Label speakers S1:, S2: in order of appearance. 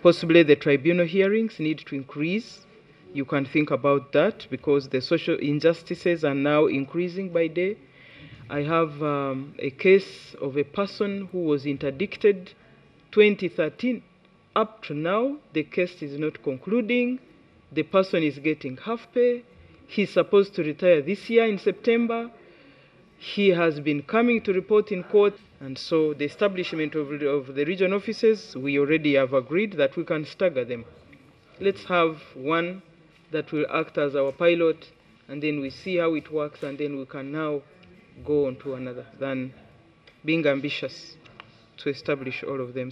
S1: Possibly the tribunal hearings need to increase. You can think about that because the social injustices are now increasing by day. I have a case of a person who was interdicted 2013. Up to now, the case is not concluding. The person is getting half pay. He's supposed to retire this year in September. He has been coming to report in court. And so the establishment of the region offices, we already have agreed that we can stagger them. Let's have one that will act as our pilot, and then we see how it works, and then we can now go on to another, than being ambitious to establish all of them.